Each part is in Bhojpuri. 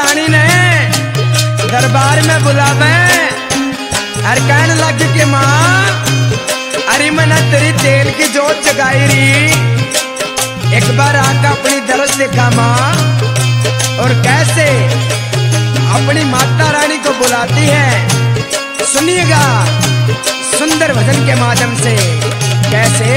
रानी ने दरबार में बुलावे और कहने लगी कि माँ अरे मैंने तेरी तेल की जोत जगाई रही, एक बार आकर अपनी दरस दिखा माँ। और कैसे अपनी माता रानी को बुलाती है, सुनिएगा सुंदर भजन के माध्यम से। कैसे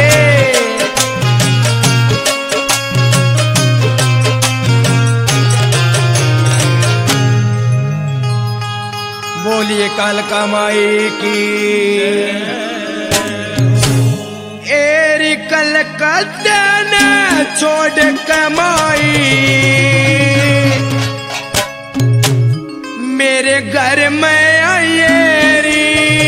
बोलिए कालका माई की। एरी कलकत्ता ने छोड़ कमाई, मेरे घर में आएरी,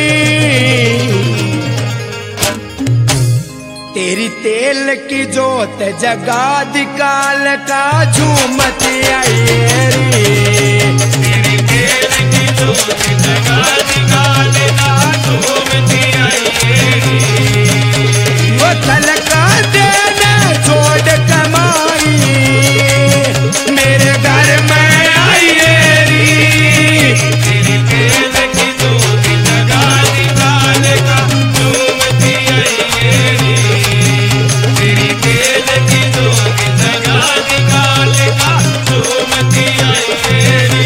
तेरी तेल की जोत जगा दी कालका झूमती आएरी, तेरी तेल की जोत जगा दी कालका झूमती आएरी। वो कलकत्ते ने छोड़ कमाई, मेरे घर में आएरी, तेरी तेल की जोत जगा दी कालका झूमती आएरी, तेरी तेल की जोत जगा दी कालका झूमती आएरी।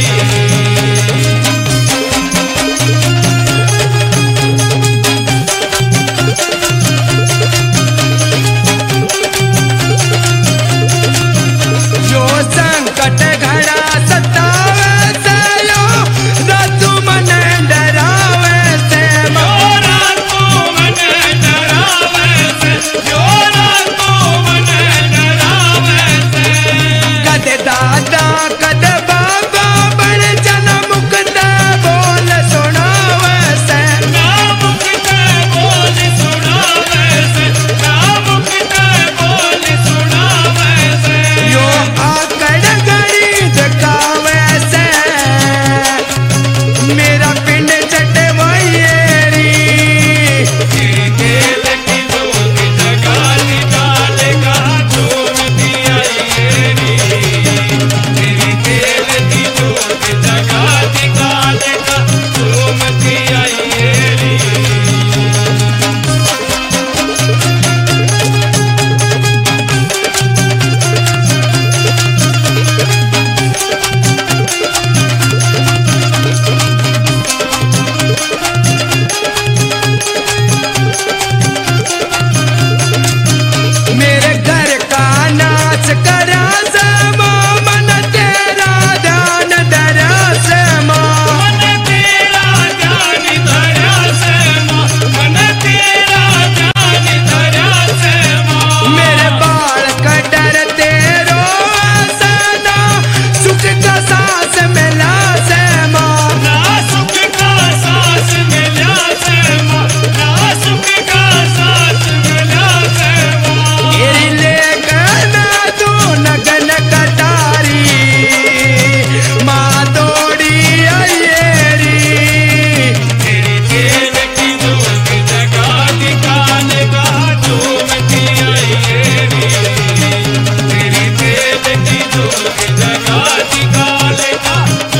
जो संकट घड़ा सतावे से यो रातू मन डरावे से जो रातू मन डरावे से, जो रातू मन डरावे से। कद दादा कद बाबा बन जन्म मुक्ता बोल सुनावे से, नामुख ते बोल सुनावे से, नामुख ते बोल सुनावे से। यो आकड़ घड़ी जगावे से, मेरा पिंड चटवाइएरी, तेरी तेल की जोत जगा दी कालका झूमती आएरी, तेरी तेल की जोत जगा दी कालका झूमती आएरी। मेरे घर का नाच करा से माँ, मन तेरा ध्यान धरा से माँ, मन तेरा ध्यान धरा से माँ, मन तेरा ध्यान धरा से माँ। मेरे बाल कटर तेरो सदा सुख का सांस मिला से माँ, ना सुख का सांस मिला से माँ, ना सुख का सांस मिला से माँ। तेरी लेकर मैं तू नगन कटारी, माँ दौड़ी आएरी, तेरी तेल की जोत जगा दी कालका झूमती आएरी, तेरी तेल की जोत जगा दी कालका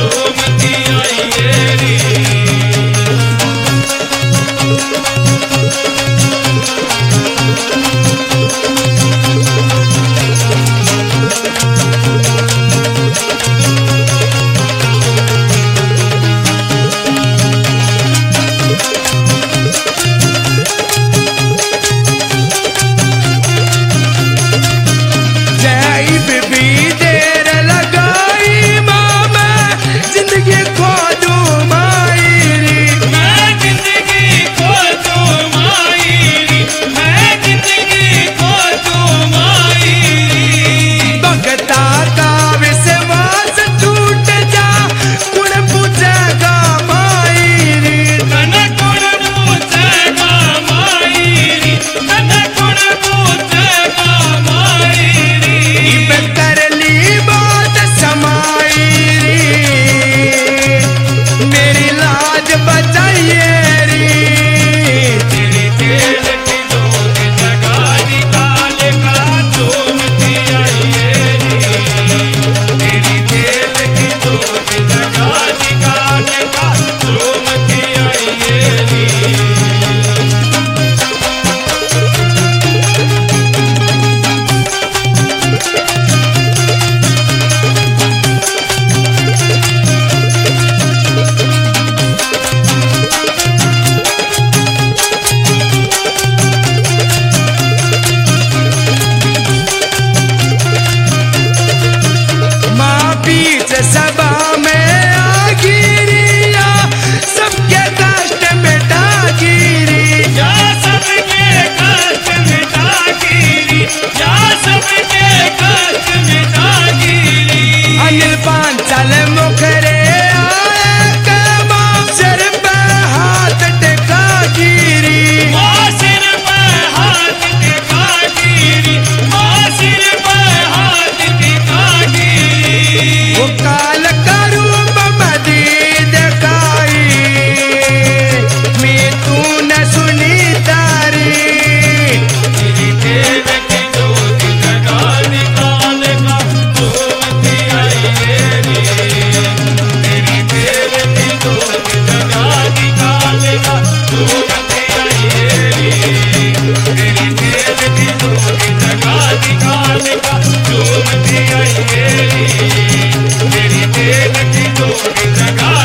जोगी जगा